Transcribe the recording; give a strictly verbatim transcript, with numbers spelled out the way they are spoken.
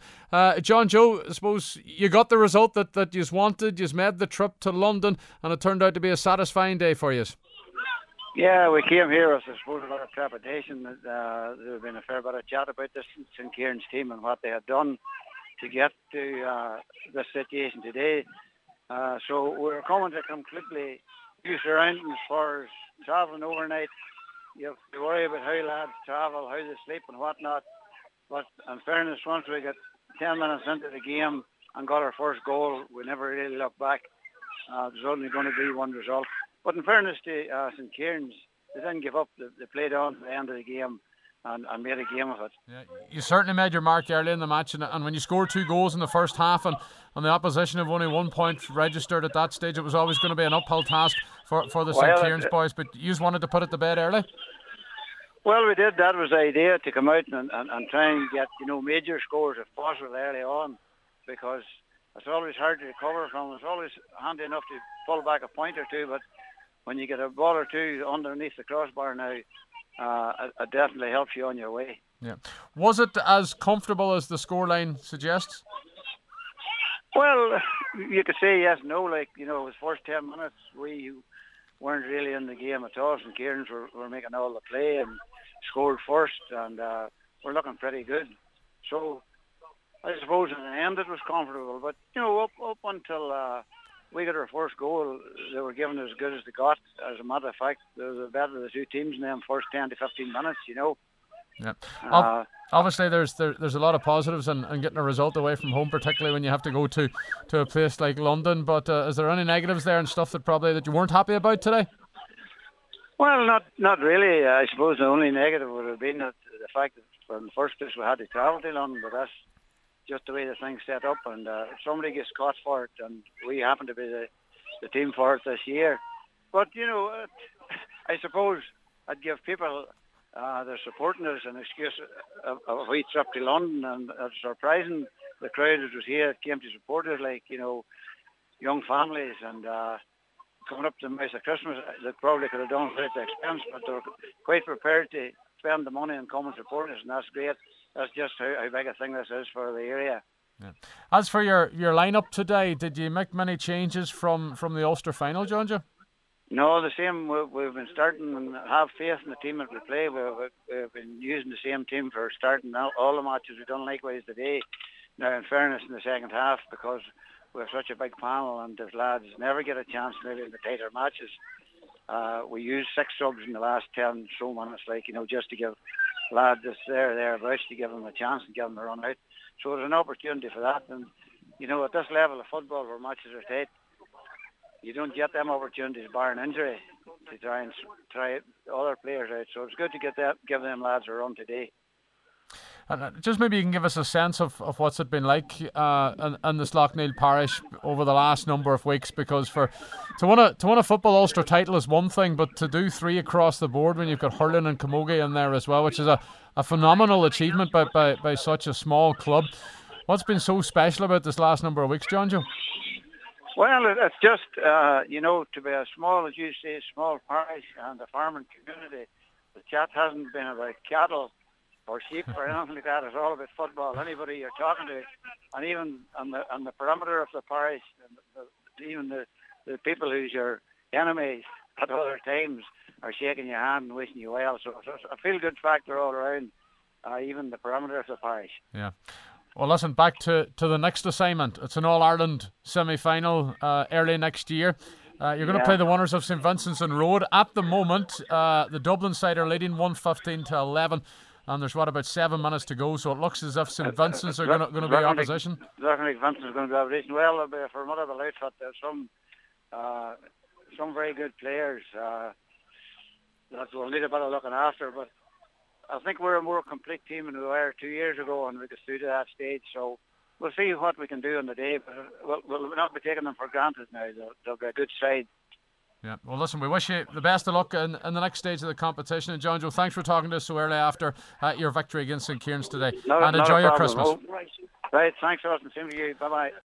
Uh, John Joe, I suppose you got the result that, that you wanted. You made the trip to London, and it turned out to be a satisfying day for you. Yeah, we came here with, I suppose, a lot of trepidation. Uh, there had been a fair bit of chat about this Saint Kieran's team and what they had done to get to uh, this situation today. Uh, so we were coming to completely new surroundings for travelling overnight. You have to worry about how lads travel, how they sleep and whatnot. But in fairness, once we got ten minutes into the game and got our first goal, we never really looked back. Uh, there's only going to be one result. But in fairness to uh, Saint Kieran's, they didn't give up. They, they played on to the end of the game and, and made a game of it. Yeah, you certainly made your mark early in the match, and, and when you scored two goals in the first half and, and the opposition have only one point registered at that stage, it was always going to be an uphill task for, for the well, Saint Kieran's boys, but you just wanted to put it to bed early? Well, we did. That was the idea, to come out and, and, and try and get, you know, major scores if possible early on, because it's always hard to recover from. It's always handy enough to pull back a point or two, but when you get a ball or two underneath the crossbar now, uh, it, it definitely helps you on your way. Yeah. Was it as comfortable as the scoreline suggests? Well, you could say yes, no. Like, you know, the first ten minutes, we weren't really in the game at all. St Kieran's were, were making all the play and scored first, and uh, we're looking pretty good. So I suppose in the end it was comfortable. But, you know, up, up until uh, we got our first goal, they were giving as good as they got. As a matter of fact, they were the better of the two teams in them first ten to fifteen minutes, you know. Yeah. Uh, Obviously, there's there, there's a lot of positives in, in getting a result away from home, particularly when you have to go to, to a place like London. But uh, is there any negatives there and stuff that probably that you weren't happy about today? Well, not not really. I suppose the only negative would have been that the fact that from the first place we had to travel to London, but that's just the way the thing's set up. And uh, somebody gets caught for it, and we happen to be the, the team for it this year. But, you know, uh, I suppose I'd give people uh, they're supporting us an excuse of, of a trip to London, and it's surprising the crowd that was here came to support us, like, you know, young families, and uh, coming up to the Mass of Christmas, they probably could have done it at the expense, but they're quite prepared to spend the money and come and support us, and that's great. That's just how, how big a thing this is for the area. Yeah. As for your, your lineup today, did you make many changes from, from the Ulster final, John Joe? No, the same. We've, we've been starting and have faith in the team that we play. We've, we've been using the same team for starting all the matches. We've done likewise today. Now, in fairness, in the second half, because we have such a big panel and the lads never get a chance maybe in the tighter matches. Uh, we use six subs in the last ten so minutes, like, you know, just to give lads that's there, thereabouts, to give them a chance and give them a run out. So there's an opportunity for that. And, you know, at this level of football where matches are tight, you don't get them opportunities barring injury to try and try other players out. So it's good to get that, give them lads a run today. And just maybe you can give us a sense of, of what's it been like uh, in, in the Slaughtneil parish over the last number of weeks, because for to win a to win a football Ulster title is one thing, but to do three across the board when you've got hurling and camogie in there as well, which is a, a phenomenal achievement by, by, by such a small club. What's been so special about this last number of weeks, John Joe? Well, it's just, uh, you know, to be a small, as you say, small parish and a farming community, the chat hasn't been about cattle or sheep or anything like that. It's all about football. Anybody you're talking to, and even on the on the perimeter of the parish, and the, even the, the people who's your enemies at other times are shaking your hand and wishing you well. So it's a feel-good factor all around, uh, even the perimeter of the parish. Yeah. Well, listen, back to, to the next assignment. It's an All-Ireland semi-final uh, early next year. Uh, you're going to yeah. play the winners of St Vincent's and Road. At the moment, uh, the Dublin side are leading one fifteen to eleven, and there's, what, about seven minutes to go, so it looks as if St Vincent's are going to be opposition. Definitely Vincent's going to be opposition. Well, it'll be a formidable outfit. There's some, uh, some very good players uh, that will need a bit of looking after, but I think we're a more complete team than we were two years ago, and we got through to that stage. So we'll see what we can do on the day, but we'll, we'll not be taking them for granted now. They'll, they'll be a good side. Yeah, well, listen, we wish you the best of luck in, in the next stage of the competition. And John Joe, thanks for talking to us so early after uh, your victory against St Kieran's today. Not, and not enjoy your problem. Christmas. Oh, right. right, thanks a lot, and same to you. Bye-bye.